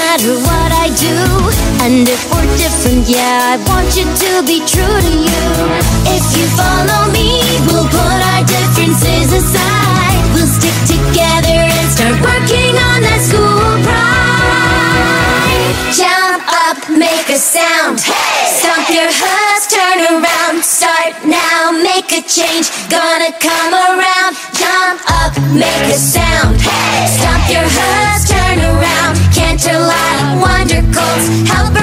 matter what I do. And if we're different, yeah, I want you to be true to you. If you follow me, we'll put our differences aside. We'll stick together and start working on that school pride. Jump up, make a sound. Hey! Stomp your hooves, turn around. Start now, make a change. Gonna come around. Jump up, make a sound. Hey! Stomp your hooves, turn around. Canter like wonder colds. Help